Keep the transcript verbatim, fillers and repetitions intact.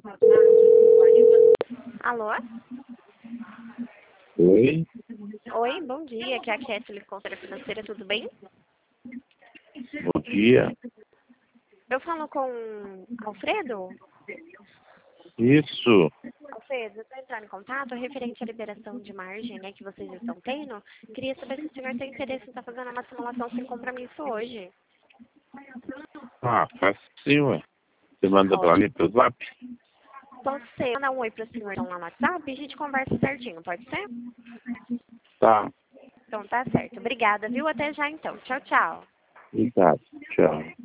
Alô? Oi? Oi, bom dia. Aqui é a Kathleen, consultora financeira, tudo bem? Bom dia. Eu falo com Alfredo? Isso. Alfredo, eu estou entrando em contato referente à liberação de margem, né, que vocês estão tendo. Queria saber se o senhor tem interesse em estar fazendo uma simulação sem compromisso hoje. Ah, faz sim, ué. Você manda pra mim Ótimo. pelo zap? Pode ser. Mandar um oi para o senhor então, lá no WhatsApp e a gente conversa certinho, pode ser? Tá. Então tá certo. Obrigada, viu? Até já então. Tchau, tchau. Obrigado. Tchau.